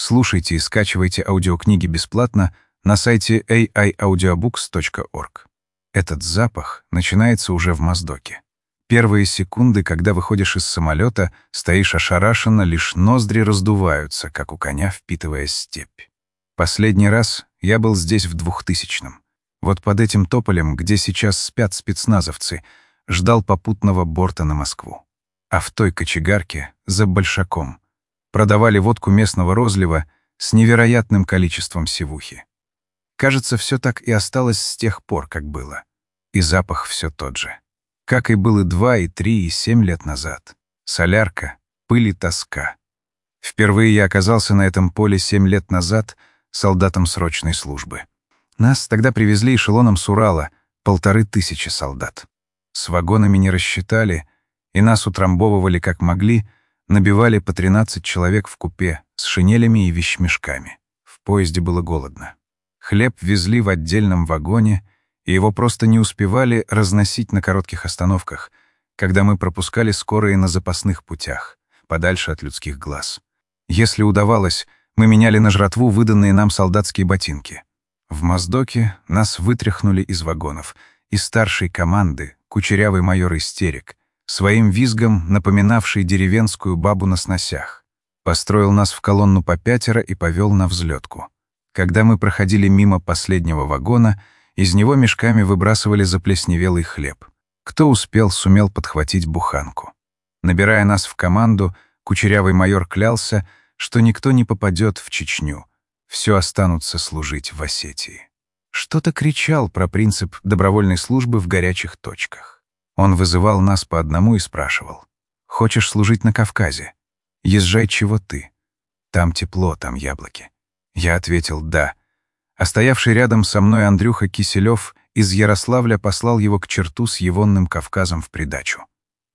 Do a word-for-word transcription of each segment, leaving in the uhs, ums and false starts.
Слушайте и скачивайте аудиокниги бесплатно на сайте эй ай аудиобукс точка орг. Этот запах начинается уже в Моздоке. Первые секунды, когда выходишь из самолета, стоишь ошарашенно, лишь ноздри раздуваются, как у коня, впитывая степь. Последний раз я был здесь в двухтысячном. Вот под этим тополем, где сейчас спят спецназовцы, ждал попутного борта на Москву. А в той кочегарке, за Большаком, продавали водку местного розлива с невероятным количеством сивухи. Кажется, все так и осталось с тех пор, как было. И запах все тот же. Как и был и два, и три, и семь лет назад. Солярка, пыль и тоска. Впервые я оказался на этом поле семь лет назад солдатом срочной службы. Нас тогда привезли эшелоном с Урала, полторы тысячи солдат. С вагонами не рассчитали, и нас утрамбовывали как могли, набивали по тринадцать человек в купе с шинелями и вещмешками. В поезде было голодно. Хлеб везли в отдельном вагоне, и его просто не успевали разносить на коротких остановках, когда мы пропускали скорые на запасных путях, подальше от людских глаз. Если удавалось, мы меняли на жратву выданные нам солдатские ботинки. В Моздоке нас вытряхнули из вагонов, из старшей команды, кучерявый майор Истерик, своим визгом напоминавший деревенскую бабу на сносях. Построил нас в колонну по пятеро и повел на взлетку. Когда мы проходили мимо последнего вагона, из него мешками выбрасывали заплесневелый хлеб. Кто успел, сумел подхватить буханку. Набирая нас в команду, кучерявый майор клялся, что никто не попадет в Чечню, все останутся служить в Осетии. Что-то кричал про принцип добровольной службы в горячих точках. Он вызывал нас по одному и спрашивал: «Хочешь служить на Кавказе? Езжай, чего ты? Там тепло, там яблоки». Я ответил «да». А стоявший рядом со мной Андрюха Киселев из Ярославля послал его к черту с Егонным Кавказом в придачу.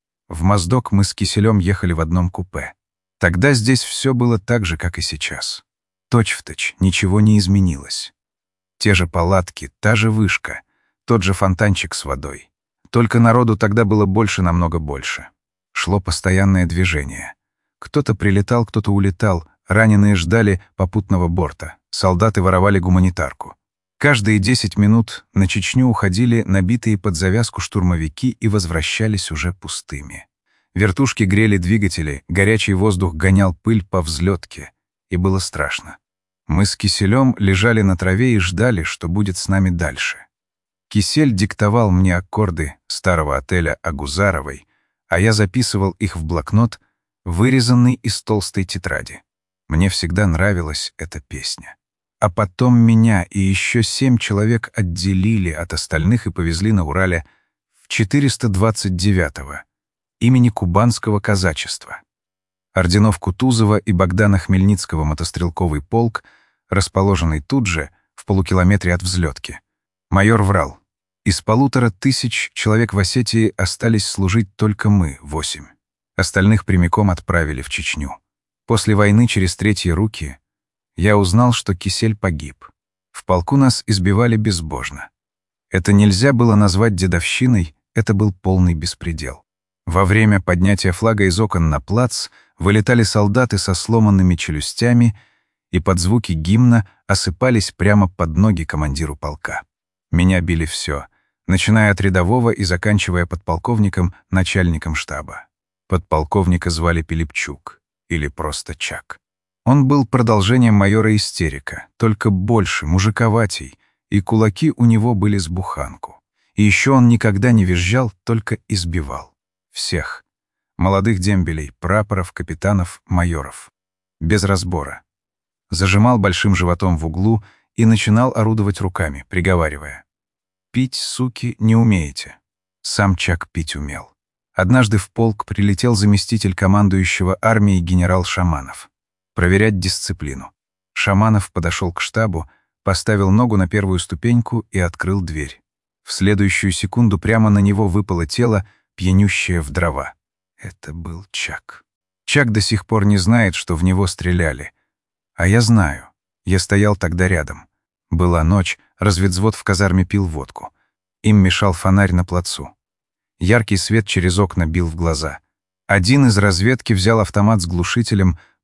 В Моздок мы с Киселем ехали в одном купе. Тогда здесь все было так же, как и сейчас. Точь-в-точь, ничего не изменилось. Те же палатки, та же вышка, тот же фонтанчик с водой. Только народу тогда было больше, намного больше. Шло постоянное движение. Кто-то прилетал, кто-то улетал, раненые ждали попутного борта, солдаты воровали гуманитарку. Каждые десять минут на Чечню уходили набитые под завязку штурмовики и возвращались уже пустыми. Вертушки грели двигатели, горячий воздух гонял пыль по взлетке, и было страшно. Мы с Киселем лежали на траве и ждали, что будет с нами дальше. Кисель диктовал мне аккорды старого отеля Агузаровой, а я записывал их в блокнот, вырезанный из толстой тетради. Мне всегда нравилась эта песня. А потом меня и еще семь человек отделили от остальных и повезли на Урале в четыреста двадцать девятого имени Кубанского казачества. Орденов Кутузова и Богдана Хмельницкого мотострелковый полк, расположенный тут же, в полукилометре от взлетки. Майор врал. Из полутора тысяч человек в Осетии остались служить только мы, восемь. Остальных прямиком отправили в Чечню. После войны через третьи руки я узнал, что Кисель погиб. В полку нас избивали безбожно. Это нельзя было назвать дедовщиной, это был полный беспредел. Во время поднятия флага из окон на плац вылетали солдаты со сломанными челюстями и под звуки гимна осыпались прямо под ноги командиру полка. Меня били все, начиная от рядового и заканчивая подполковником, начальником штаба. Подполковника звали Пилипчук, или просто Чак. Он был продолжением майора Истерика, только больше, мужиковатей, и кулаки у него были с буханку. И еще он никогда не визжал, только избивал. Всех. Молодых дембелей, прапоров, капитанов, майоров. Без разбора. Зажимал большим животом в углу и начинал орудовать руками, приговаривая: «Пить, суки, не умеете». Сам Чак пить умел. Однажды в полк прилетел заместитель командующего армией генерал Шаманов. Проверять дисциплину. Шаманов подошел к штабу, поставил ногу на первую ступеньку и открыл дверь. В следующую секунду прямо на него выпало тело, пьянющее в дрова. Это был Чак. Чак до сих пор не знает, что в него стреляли. А я знаю. Я стоял тогда рядом. Была ночь, разведвзвод в казарме пил водку. Им мешал фонарь на плацу. Яркий свет через окна бил в глаза. Один из разведки взял автомат с глушителем,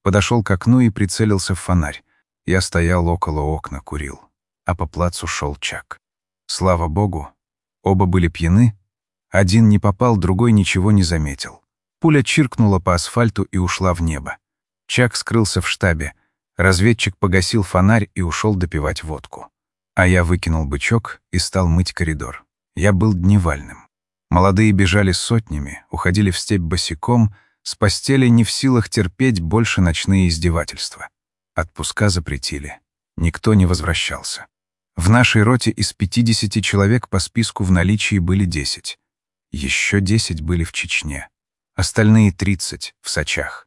Подошел к окну и прицелился в фонарь. Я стоял около окна, курил. А по плацу шел Чак. Слава богу, оба были пьяны. Один не попал, другой ничего не заметил. Пуля чиркнула по асфальту и ушла в небо. Чак скрылся в штабе. Разведчик погасил фонарь и ушел допивать водку. А я выкинул бычок и стал мыть коридор. Я был дневальным. Молодые бежали сотнями, уходили в степь босиком, с постели не в силах терпеть больше ночные издевательства. Отпуска запретили. Никто не возвращался. В нашей роте из пятидесяти человек по списку в наличии были десять. Еще десять были в Чечне. Остальные тридцать в Сачах.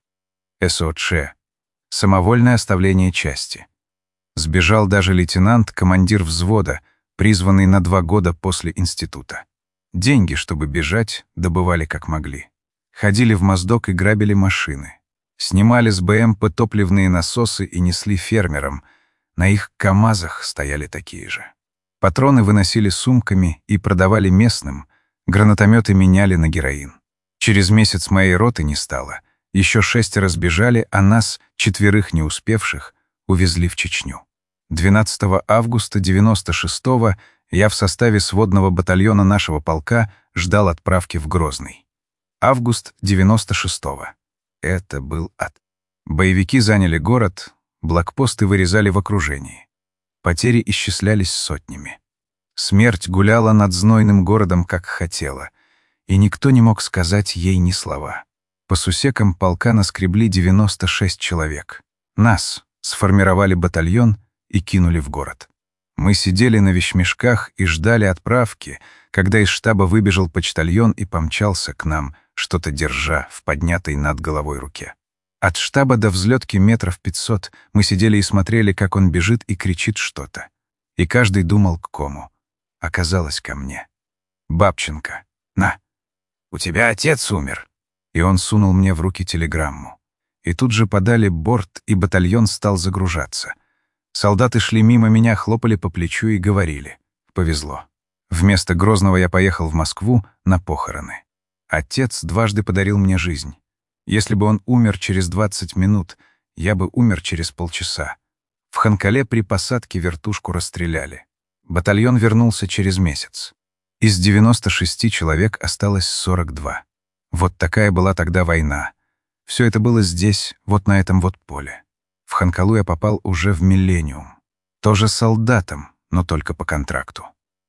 СОЧ. Самовольное оставление части. Сбежал даже лейтенант, командир взвода, призванный на два года после института. Деньги, чтобы бежать, добывали как могли. Ходили в Моздок и грабили машины. Снимали с БМП топливные насосы и несли фермерам. На их КАМАЗах стояли такие же. Патроны выносили сумками и продавали местным. Гранатометы меняли на героин. Через месяц моей роты не стало. Еще шестеро сбежали, а нас, четверых не успевших, увезли в Чечню. двенадцатого августа девяносто шестого я в составе сводного батальона нашего полка ждал отправки в Грозный. Август девяносто шестого. Это был ад. Боевики заняли город, блокпосты вырезали в окружении. Потери исчислялись сотнями. Смерть гуляла над знойным городом, как хотела, и никто не мог сказать ей ни слова. По сусекам полка наскребли девяносто шесть человек. Нас сформировали батальон и кинули в город. Мы сидели на вещмешках и ждали отправки, когда из штаба выбежал почтальон и помчался к нам, что-то держа в поднятой над головой руке. От штаба до взлетки метров пятьсот мы сидели и смотрели, как он бежит и кричит что-то. И каждый думал к кому. Оказалось, ко мне. «Бабченко, на, у тебя отец умер». И он сунул мне в руки телеграмму. И тут же подали борт, и батальон стал загружаться. Солдаты шли мимо меня, хлопали по плечу и говорили. Повезло. Вместо Грозного я поехал в Москву на похороны. Отец дважды подарил мне жизнь. Если бы он умер через двадцать минут, я бы умер через полчаса. В Ханкале при посадке вертушку расстреляли. Батальон вернулся через месяц. Из девяноста шести человек осталось сорок два. Вот такая была тогда война. Все это было здесь, вот на этом вот поле. В Ханкалу я попал уже в миллениум. Тоже солдатом, но только по контракту.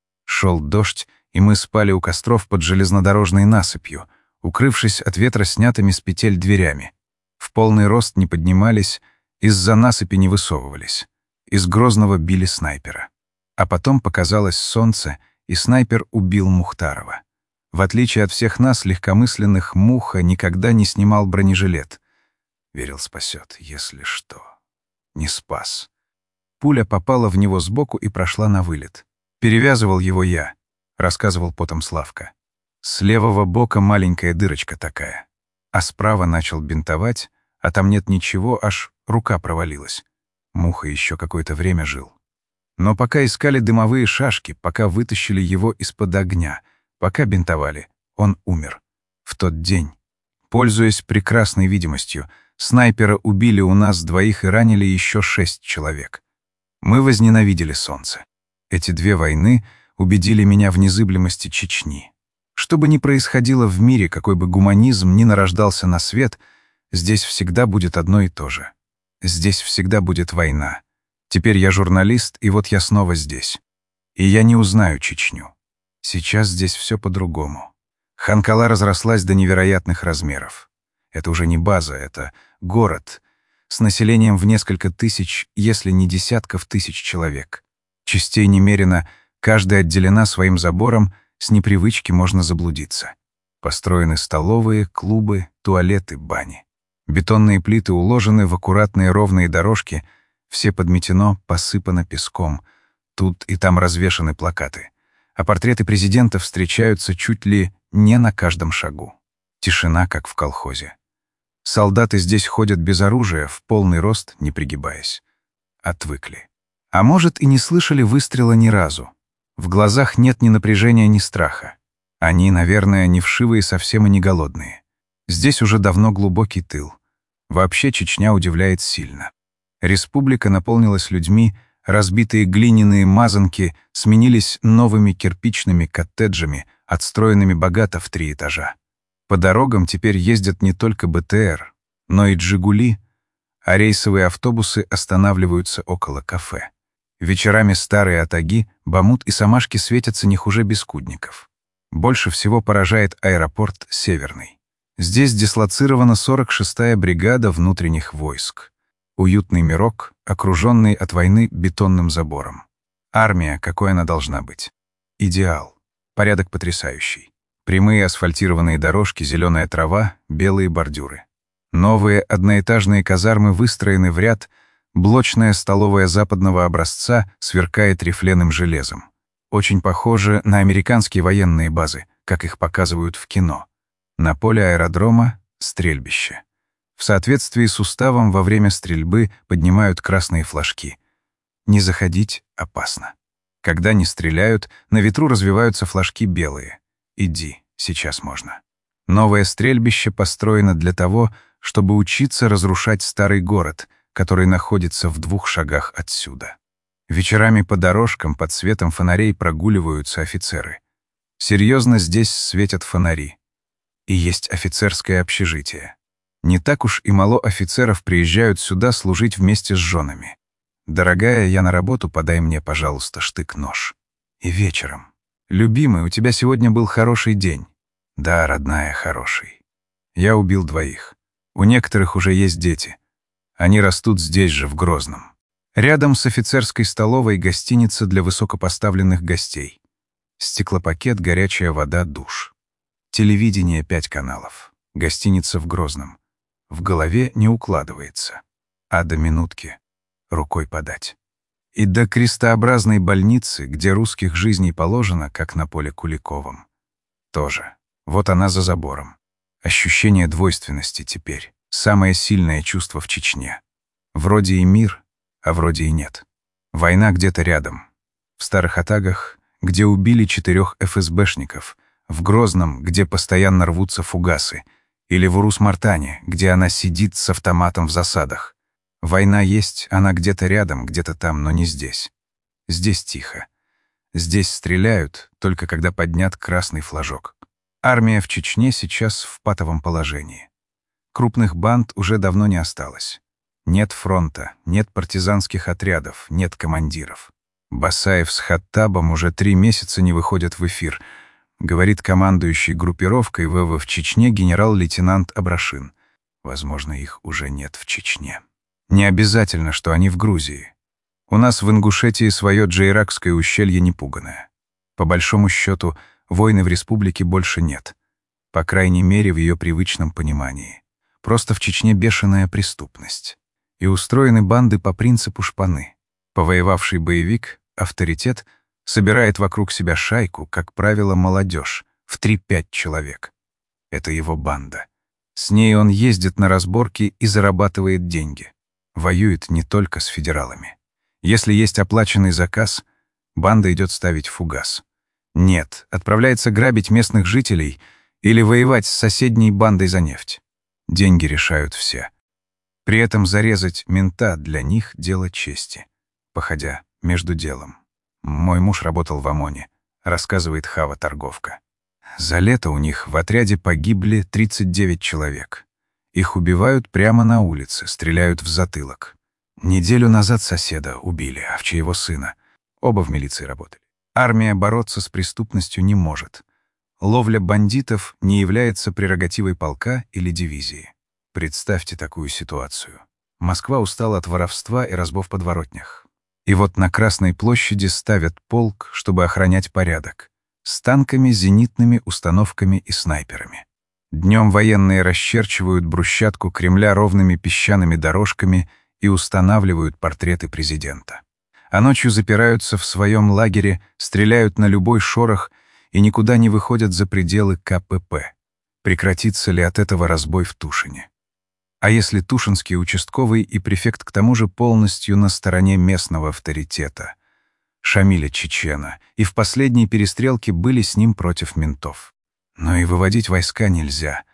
Шел дождь, и мы спали у костров под железнодорожной насыпью, укрывшись от ветра снятыми с петель дверями. В полный рост не поднимались, из-за насыпи не высовывались. Из Грозного били снайпера. А потом показалось солнце, и снайпер убил Мухтарова. В отличие от всех нас, легкомысленных, Муха никогда не снимал бронежилет. Верил, спасет, если что. Не спас. Пуля попала в него сбоку и прошла на вылет. Перевязывал его я, рассказывал потом Славка. С левого бока маленькая дырочка такая. А справа начал бинтовать, а там нет ничего, аж рука провалилась. Муха еще какое-то время жил. Но пока искали дымовые шашки, пока вытащили его из-под огня, пока бинтовали, он умер. В тот день, пользуясь прекрасной видимостью, снайпера убили у нас двоих и ранили еще шесть человек. Мы возненавидели солнце. Эти две войны убедили меня в незыблемости Чечни. Что бы ни происходило в мире, какой бы гуманизм ни нарождался на свет, здесь всегда будет одно и то же. Здесь всегда будет война. Теперь я журналист, и вот я снова здесь. И я не узнаю Чечню. Сейчас здесь все по-другому. Ханкала разрослась до невероятных размеров. Это уже не база, это город с населением в несколько тысяч, если не десятков тысяч человек. Частей немерено, каждая отделена своим забором, с непривычки можно заблудиться. Построены столовые, клубы, туалеты, бани. Бетонные плиты уложены в аккуратные ровные дорожки, все подметено, посыпано песком. Тут и там развешаны плакаты. А портреты президента встречаются чуть ли не на каждом шагу. Тишина, как в колхозе. Солдаты здесь ходят без оружия, в полный рост, не пригибаясь. Отвыкли. А может, и не слышали выстрела ни разу. В глазах нет ни напряжения, ни страха. Они, наверное, не вшивые совсем и не голодные. Здесь уже давно глубокий тыл. Вообще Чечня удивляет сильно. Республика наполнилась людьми, разбитые глиняные мазанки сменились новыми кирпичными коттеджами, отстроенными богато в три этажа. По дорогам теперь ездят не только бэ тэ эр, но и «Джигули», а рейсовые автобусы останавливаются около кафе. Вечерами старые атаги, бамут и самашки светятся не хуже бескудников. Больше всего поражает аэропорт Северный. Здесь дислоцирована сорок шестая бригада внутренних войск. Уютный мирок, окруженный от войны бетонным забором. Армия, какой она должна быть. Идеал. Порядок потрясающий. Прямые асфальтированные дорожки, зеленая трава, белые бордюры. Новые одноэтажные казармы выстроены в ряд, блочная столовая западного образца сверкает рифленым железом. Очень похоже на американские военные базы, как их показывают в кино. На поле аэродрома — стрельбище. В соответствии с уставом во время стрельбы поднимают красные флажки. Не заходить опасно. Когда не стреляют, на ветру развиваются флажки белые. Иди, сейчас можно. Новое стрельбище построено для того, чтобы учиться разрушать старый город, который находится в двух шагах отсюда. Вечерами по дорожкам под светом фонарей прогуливаются офицеры. Серьезно, здесь светят фонари. И есть офицерское общежитие. Не так уж и мало офицеров приезжают сюда служить вместе с женами. «Дорогая, я на работу, подай мне, пожалуйста, штык-нож». И вечером. «Любимый, у тебя сегодня был хороший день». «Да, родная, хороший. Я убил двоих. У некоторых уже есть дети. Они растут здесь же, в Грозном». Рядом с офицерской столовой гостиница для высокопоставленных гостей. Стеклопакет, горячая вода, душ. Телевидение пять каналов. Гостиница в Грозном. В голове не укладывается. А до минутки рукой подать. И до крестообразной больницы, где русских жизней положено, как на поле Куликовом. Тоже. Вот она за забором. Ощущение двойственности теперь. Самое сильное чувство в Чечне. Вроде и мир, а вроде и нет. Война где-то рядом. В Старых Атагах, где убили четырех эф эс бэшников, в Грозном, где постоянно рвутся фугасы, или в Урус-Мартане, где она сидит с автоматом в засадах. Война есть, она где-то рядом, где-то там, но не здесь. Здесь тихо. Здесь стреляют, только когда поднят красный флажок. Армия в Чечне сейчас в патовом положении. Крупных банд уже давно не осталось. Нет фронта, нет партизанских отрядов, нет командиров. Басаев с Хаттабом уже три месяца не выходят в эфир, говорит командующий группировкой вэ вэ в Чечне генерал-лейтенант Абрашин. Возможно, их уже нет в Чечне. Не обязательно, что они в Грузии. У нас в Ингушетии свое Джейракское ущелье непуганое. По большому счету, войны в республике больше нет. По крайней мере, в ее привычном понимании. Просто в Чечне бешеная преступность. И устроены банды по принципу шпаны. Повоевавший боевик, авторитет, собирает вокруг себя шайку, как правило, молодежь, в три-пять человек. Это его банда. С ней он ездит на разборки и зарабатывает деньги. Воюет не только с федералами. Если есть оплаченный заказ, банда идет ставить фугас. Нет, отправляется грабить местных жителей или воевать с соседней бандой за нефть. Деньги решают все. При этом зарезать мента для них — дело чести. Походя между делом. Мой муж работал в ОМОНе, рассказывает Хава-торговка. За лето у них в отряде погибли тридцать девять человек. Их убивают прямо на улице, стреляют в затылок. Неделю назад соседа убили, Овчеего сына. Оба в милиции работали. Армия бороться с преступностью не может. Ловля бандитов не является прерогативой полка или дивизии. Представьте такую ситуацию. Москва устала от воровства и разбов в подворотнях. И вот на Красной площади ставят полк, чтобы охранять порядок. С танками, зенитными установками и снайперами. Днем военные расчерчивают брусчатку Кремля ровными песчаными дорожками и устанавливают портреты президента. А ночью запираются в своем лагере, стреляют на любой шорох и никуда не выходят за пределы ка пэ пэ. Прекратится ли от этого разбой в Тушине? А если тушинский участковый и префект к тому же полностью на стороне местного авторитета, Шамиля Чечена, и в последней перестрелке были с ним против ментов? Но и выводить войска нельзя.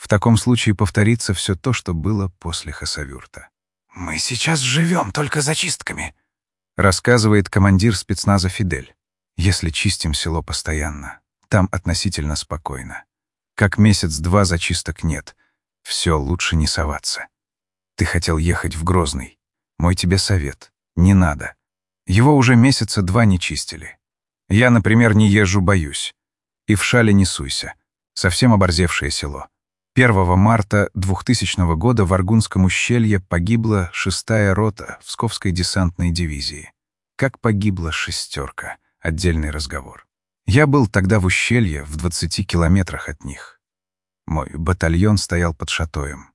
В таком случае повторится все то, что было после Хасавюрта. «Мы сейчас живем только зачистками», — рассказывает командир спецназа Фидель. «Если чистим село постоянно, там относительно спокойно. Как месяц-два зачисток нет. Все, лучше не соваться. Ты хотел ехать в Грозный. Мой тебе совет. Не надо. Его уже месяца два не чистили. Я, например, не езжу, боюсь. И в Шале не суйся. Совсем оборзевшее село. первого марта двухтысячного года в Аргунском ущелье погибла шестая рота Псковской десантной дивизии. Как погибла шестерка. Отдельный разговор. Я был тогда в ущелье, в двадцати километрах от них. Мой батальон стоял под Шатоем.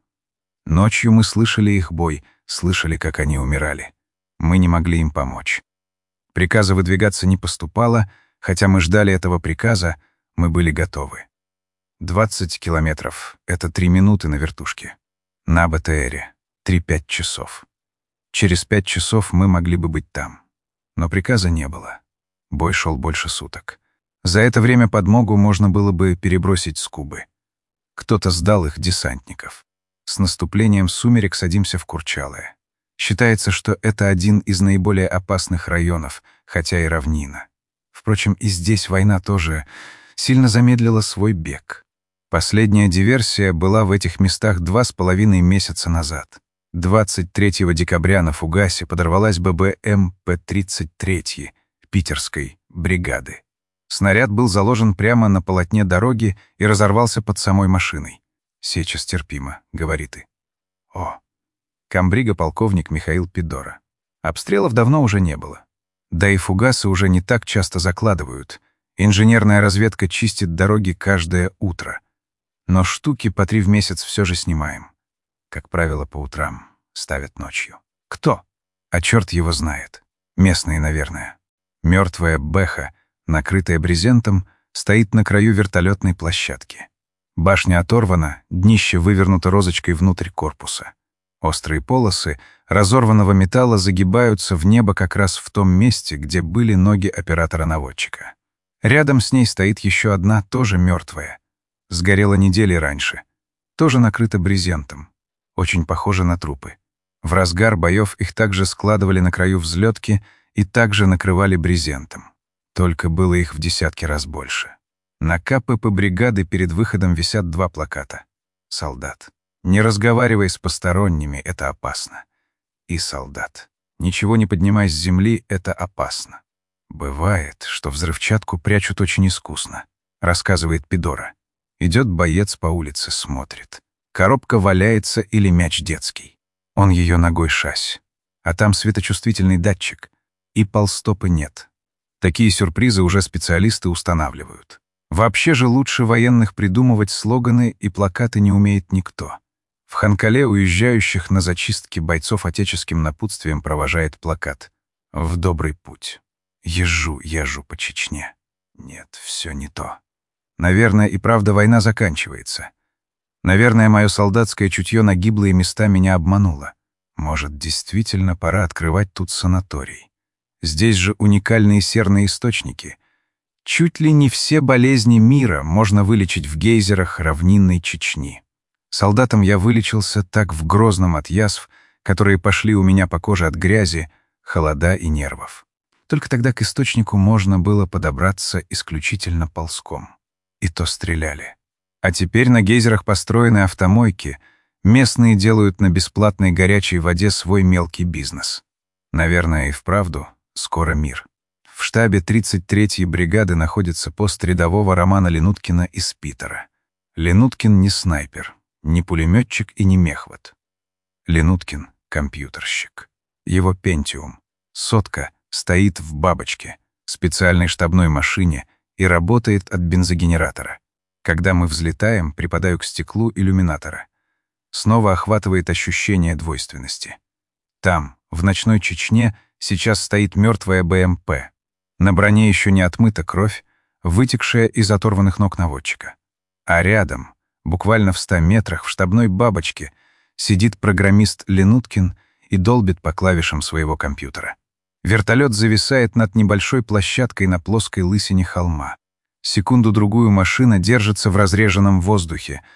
Ночью мы слышали их бой, слышали, как они умирали. Мы не могли им помочь. Приказа выдвигаться не поступало, хотя мы ждали этого приказа, мы были готовы. двадцать километров — это три минуты на вертушке. На БТРе — три-пять часов. Через пять часов мы могли бы быть там. Но приказа не было. Бой шел больше суток. За это время подмогу можно было бы перебросить с Кубы. Кто-то сдал их десантников. С наступлением сумерек садимся в Курчалое. Считается, что это один из наиболее опасных районов, хотя и равнина. Впрочем, и здесь война тоже сильно замедлила свой бег. Последняя диверсия была в этих местах два с половиной месяца назад. двадцать третьего декабря на фугасе подорвалась ББМ П тридцать три питерской бригады. Снаряд был заложен прямо на полотне дороги и разорвался под самой машиной. «Сеча стерпима», — говорит и. О, комбрига полковник Михаил Пидора. Обстрелов давно уже не было. Да и фугасы уже не так часто закладывают. Инженерная разведка чистит дороги каждое утро. Но штуки по три в месяц все же снимаем. Как правило, по утрам. Ставят ночью. Кто? А черт его знает. Местные, наверное. Мертвая бэха, накрытая брезентом, стоит на краю вертолетной площадки. Башня оторвана, днище вывернуто розочкой внутрь корпуса. Острые полосы разорванного металла загибаются в небо как раз в том месте, где были ноги оператора-наводчика. Рядом с ней стоит еще одна, тоже мертвая. Сгорела недели раньше. Тоже накрыта брезентом. Очень похоже на трупы. В разгар боев их также складывали на краю взлетки и также накрывали брезентом. Только было их в десятки раз больше. На КПП бригады перед выходом висят два плаката. Солдат. Не разговаривай с посторонними, это опасно. И солдат. Ничего не поднимай с земли, это опасно. Бывает, что взрывчатку прячут очень искусно, рассказывает Пидора. Идет боец по улице, смотрит. Коробка валяется или мяч детский. Он ее ногой шась. А там светочувствительный датчик. И полстопы нет. Такие сюрпризы уже специалисты устанавливают. Вообще же лучше военных придумывать слоганы и плакаты не умеет никто. В Ханкале уезжающих на зачистки бойцов отеческим напутствием провожает плакат «В добрый путь». Езжу, езжу по Чечне. Нет, все не то. Наверное, и правда война заканчивается. Наверное, мое солдатское чутье на гиблые места меня обмануло. Может, действительно пора открывать тут санаторий. Здесь же уникальные серные источники. Чуть ли не все болезни мира можно вылечить в гейзерах равнинной Чечни. Солдатом я вылечился так в Грозном от язв, которые пошли у меня по коже от грязи, холода и нервов. Только тогда к источнику можно было подобраться исключительно ползком. И то стреляли. А теперь на гейзерах построены автомойки. Местные делают на бесплатной горячей воде свой мелкий бизнес. Наверное, и вправду скоро мир. В штабе тридцать третьей бригады находится пост рядового Романа Ленуткина из Питера. Ленуткин не снайпер, не пулеметчик и не мехвод. Ленуткин — компьютерщик. Его Пентиум, сотка, стоит в бабочке, специальной штабной машине, и работает от бензогенератора. Когда мы взлетаем, припадаю к стеклу иллюминатора. Снова охватывает ощущение двойственности. Там, в ночной Чечне, сейчас стоит мертвая БМП. На броне еще не отмыта кровь, вытекшая из оторванных ног наводчика. А рядом, буквально в ста метрах, в штабной бабочке, сидит программист Ленуткин и долбит по клавишам своего компьютера. Вертолет зависает над небольшой площадкой на плоской лысине холма. Секунду-другую машина держится в разреженном воздухе.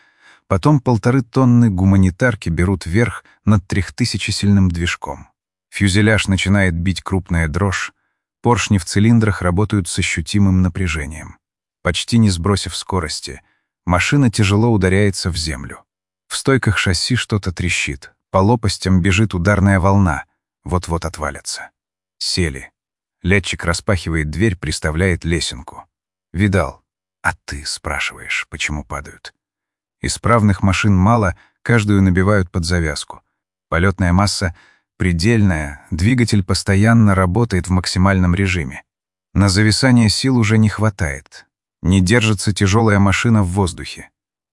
Потом полторы тонны гуманитарки берут верх над трехтысячесильным движком. Фюзеляж начинает бить крупная дрожь, поршни в цилиндрах работают с ощутимым напряжением. Почти не сбросив скорости, машина тяжело ударяется в землю. В стойках шасси что-то трещит, по лопастям бежит ударная волна, вот-вот отвалится. Сели. Летчик распахивает дверь, приставляет лесенку. «Видал?» «А ты спрашиваешь, почему падают?» Исправных машин мало, каждую набивают под завязку. Полетная масса предельная, двигатель постоянно работает в максимальном режиме. На зависание сил уже не хватает. Не держится тяжелая машина в воздухе.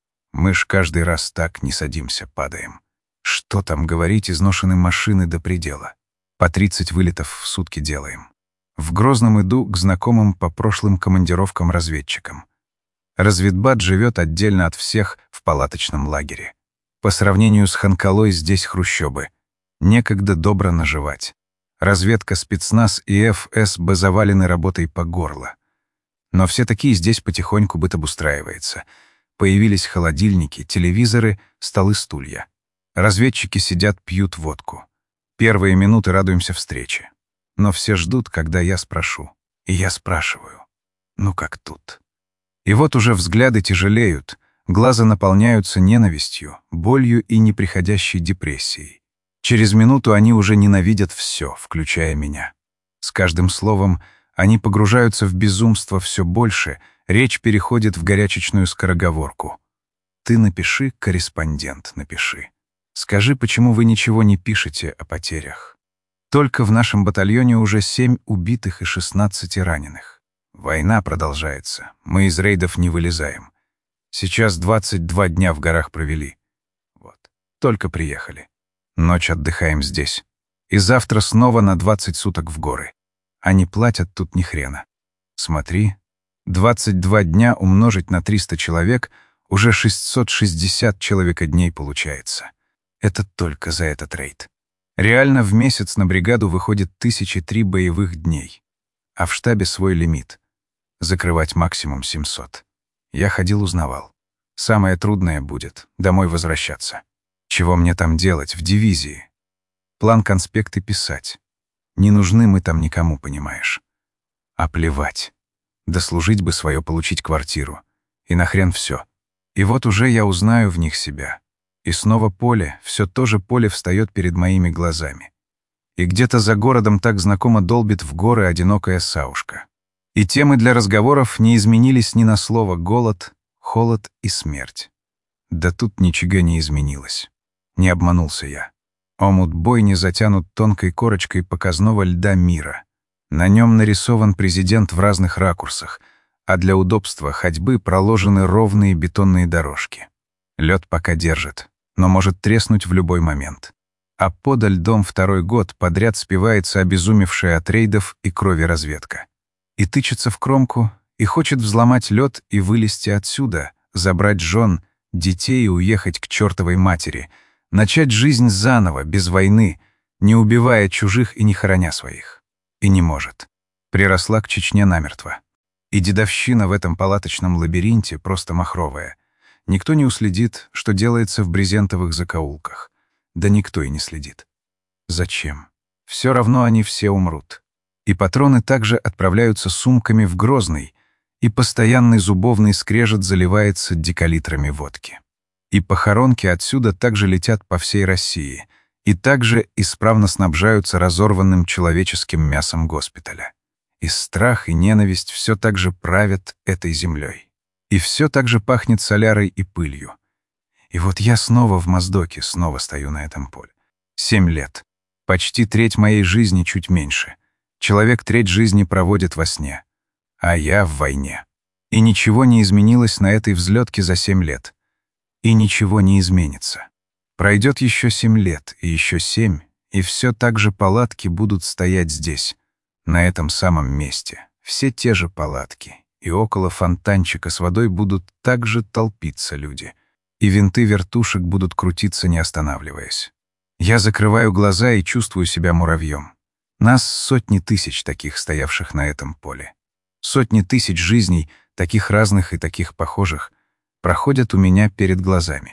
Мы ж каждый раз так не садимся, падаем. Что там говорить, изношены машины до предела. По тридцать вылетов в сутки делаем. В Грозном иду к знакомым по прошлым командировкам-разведчикам. Разведбат живет отдельно от всех в палаточном лагере. По сравнению с Ханкалой здесь хрущобы. Некогда добро наживать. Разведка, спецназ и эф эс бэ завалены работой по горло. Но все такие здесь потихоньку быт обустраивается. Появились холодильники, телевизоры, столы, стулья. Разведчики сидят, пьют водку. Первые минуты радуемся встрече. Но все ждут, когда я спрошу. И я спрашиваю. Ну как тут? И вот уже взгляды тяжелеют, глаза наполняются ненавистью, болью и неприходящей депрессией. Через минуту они уже ненавидят все, включая меня. С каждым словом они погружаются в безумство все больше, речь переходит в горячечную скороговорку. Ты напиши, корреспондент, напиши. Скажи, почему вы ничего не пишете о потерях. Только в нашем батальоне уже семь убитых и шестнадцать раненых. Война продолжается, мы из рейдов не вылезаем. Сейчас двадцать два дня в горах провели. Вот, только приехали. Ночь отдыхаем здесь. И завтра снова на двадцать суток в горы. Они платят тут ни хрена. Смотри, двадцать два дня умножить на триста человек, уже шестьсот шестьдесят человекодней получается. Это только за этот рейд. Реально в месяц на бригаду выходит тысячи три боевых дней. А в штабе свой лимит. Закрывать максимум семьсот. Я ходил, узнавал. Самое трудное будет — домой возвращаться. Чего мне там делать, в дивизии? План конспекты писать. Не нужны мы там никому, понимаешь. А плевать. Дослужить бы свое, получить квартиру. И нахрен все. И вот уже я узнаю в них себя. И снова поле, все то же поле встает перед моими глазами. И где-то за городом так знакомо долбит в горы одинокая саушка. И темы для разговоров не изменились ни на слово: голод, холод и смерть. Да тут ничего не изменилось. Не обманулся я. Омут бойни затянут тонкой корочкой показного льда мира. На нем нарисован президент в разных ракурсах, а для удобства ходьбы проложены ровные бетонные дорожки. Лед пока держит, но может треснуть в любой момент. А подо льдом второй год подряд спивается обезумевшая от рейдов и крови разведка. И тычется в кромку, и хочет взломать лед и вылезти отсюда, забрать жен, детей и уехать к чертовой матери, начать жизнь заново, без войны, не убивая чужих и не хороня своих. И не может. Приросла к Чечне намертво. И дедовщина в этом палаточном лабиринте просто махровая. Никто не уследит, что делается в брезентовых закоулках. Да никто и не следит. Зачем? Все равно они все умрут. И патроны также отправляются сумками в Грозный, и постоянный зубовный скрежет заливается декалитрами водки. И похоронки отсюда также летят по всей России, и также исправно снабжаются разорванным человеческим мясом госпиталя. И страх, и ненависть все так же правят этой землей. И все так же пахнет солярой и пылью. И вот я снова в Моздоке, снова стою на этом поле. Семь лет. Почти треть моей жизни, чуть меньше. Человек треть жизни проводит во сне. А я в войне. И ничего не изменилось на этой взлетке за семь лет. И ничего не изменится. Пройдет еще семь лет, и еще семь, и все так же палатки будут стоять здесь, на этом самом месте. Все те же палатки. И около фонтанчика с водой будут также толпиться люди. И винты вертушек будут крутиться, не останавливаясь. Я закрываю глаза и чувствую себя муравьем. Нас сотни тысяч таких, стоявших на этом поле. Сотни тысяч жизней, таких разных и таких похожих, проходят у меня перед глазами.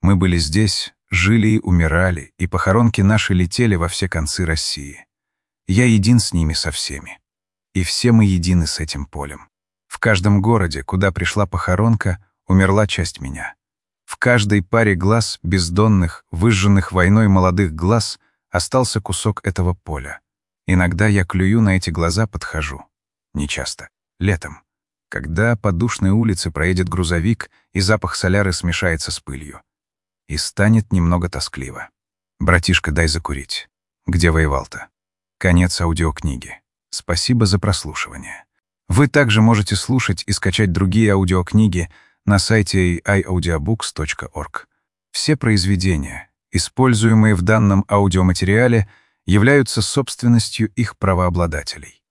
Мы были здесь, жили и умирали, и похоронки наши летели во все концы России. Я един с ними со всеми. И все мы едины с этим полем. В каждом городе, куда пришла похоронка, умерла часть меня. В каждой паре глаз, бездонных, выжженных войной молодых глаз, остался кусок этого поля. Иногда я клюю на эти глаза, подхожу. Нечасто. Летом. Когда по душной улице проедет грузовик, и запах соляры смешается с пылью. И станет немного тоскливо. «Братишка, дай закурить. Где воевал-то?» Конец аудиокниги. Спасибо за прослушивание. Вы также можете слушать и скачать другие аудиокниги на сайте эй ай аудиобукс точка орг. Все произведения, используемые в данном аудиоматериале, являются собственностью их правообладателей.